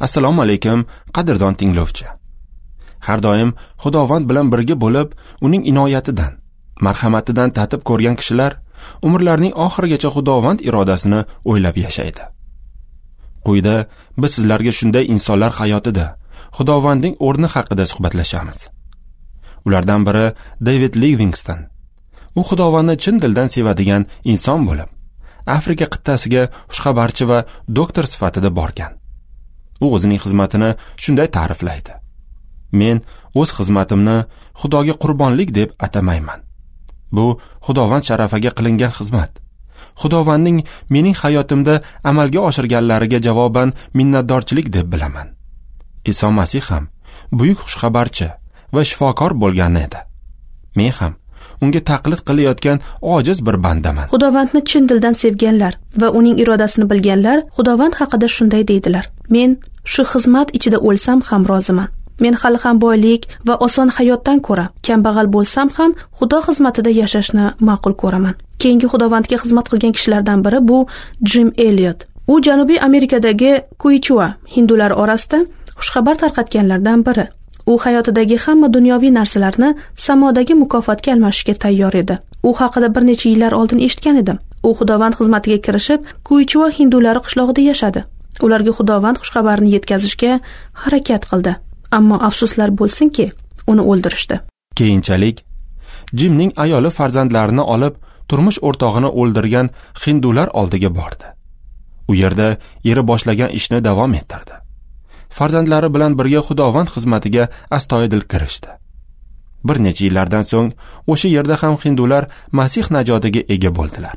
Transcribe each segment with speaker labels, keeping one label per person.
Speaker 1: Assalomu alaykum, qadrdon tinglovchi. Har doim Xudovand bilan birga bo'lib, uning inoyatidan, marhamatidan tatib ko'rgan kishilar umrlarining oxirigacha Xudovand irodasini o'ylab yashaydi. Quyida biz sizlarga shunday insonlar hayotida Xudovandning o'rni haqida suhbatlashamiz. Ulardan biri David Livingstone. U Xudovandni chin dildan sevadigan inson bo'lib, Afrika qit'asiga xushxabarchi va doktor sifatida borgan. U o'zining xizmatini shunday ta'riflaydi: Men o'z xizmatimni Xudoga qurbonlik deb atamayman. Bu Xudovand sharafiga qilingan xizmat. Xudovandning mening hayotimda amalga oshirganlariga javoban minnatdorchilik deb bilaman. Iso Masih ham buyuk xushxabarchi va shifokor bo'lgan edi. Men ham unga taqlid qilayotgan ojiz bir bandaman.
Speaker 2: Xudovandni chin dildan sevganlar va uning irodasini bilganlar Xudovand haqida shunday deydilar: Men shu xizmat ichida o'lsam ham roziman. Men hali ham boylik va oson hayotdan ko'ra kambag'al bo'lsam ham Xudo xizmatida yashashni ma'qul ko'raman. Keyingi Xudovandga xizmat qilgan kishilardan biri bu Jim Elliot. U Janubiy Amerikadagi Quechua hindular orasida xushxabar tarqatganlardan biri. U hayotidagi hamma dunyoviy narsalarni samodagi mukofotga almashishga tayyor edi. U haqida bir necha yillar oldin eshitgan edim. U Xudovand xizmatiga kirishib, Quechua hindulari qishlog'ida yashadi. Ularga Xudovand xushxabarini yetkazishga harakat qildi. Ammo afsuslar bo'lsinki, uni o'ldirishdi.
Speaker 1: Keyinchalik Jimning ayoli farzandlarini olib, turmush o'rtog'ini o'ldirgan hindular oldiga bordi. U yerda eri boshlagan ishni davom ettirdi. Farzandlari bilan birga Xudovand xizmatiga astoydil kirishdi. Bir necha yillardan so'ng o'sha yerda ham hindular Masih najotiga ega bo'ldilar.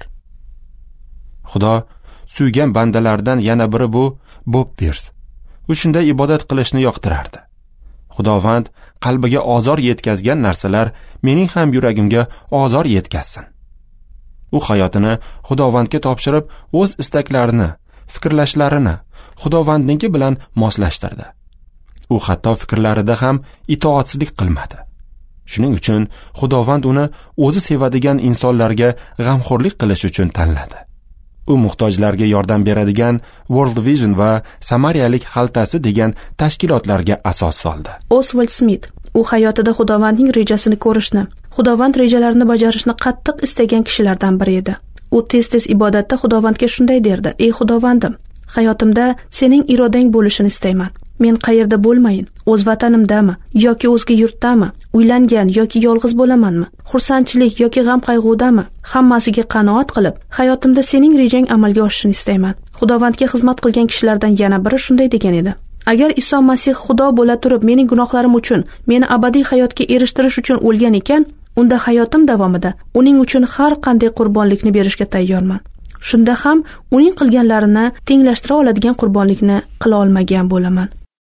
Speaker 1: Xudo suygan bandalardan yana biri bu Bob Pierce. U shunday ibodat qilishni yoqtirardi. Xudovand qalbiga ozor yetkazgan narsalar mening ham yuragimga ozor yetkazsin. U hayotini Xudovandga topshirib, o'z istaklarini, fikrlashlarini Xudovandniki bilan moslashtirdi. U hatto fikrlarida ham itoatsizlik qilmadi. Shuning uchun Xudovand uni o'zi sevadigan insonlarga g'amxo'rlik qilish uchun tanladi. U muhtojlarga yordam beradigan World Vision va Samariyalik xaltasi degan tashkilotlarga asos soldi.
Speaker 2: Oswald Smith u hayotida Xudovandning rejasini ko'rishni, Xudovand rejalarini bajarishni qattiq istagan kishilardan biri edi. U tez-tez ibodatda Xudovandga shunday derdi: "Ey Xudovandim, hayotimda sening irodang bo'lishini istayman. Men qayerda bo'lmayin, o'z vatanimdami yoki o'zga yurtdami, uylangan yoki yolg'iz bo'lamanmi, xursandchilik yoki g'am qayg'udami, hammasiga qanoat qilib, hayotimda sening rejang amalga oshishini istayman." Xudovandga xizmat qilgan kishilardan yana biri shunday degan edi: "Agar Iso Masih Xudo bo'la turib mening gunohlarim uchun, meni abadiy hayotga erishtirish uchun o'lgan ekan, unda hayotim davomida uning uchun har qanday qurbonlikni berishga tayyorman. Shunda ham uning qilganlarini tenglashtira oladigan qurbonlikni qila olmagan bo'laman."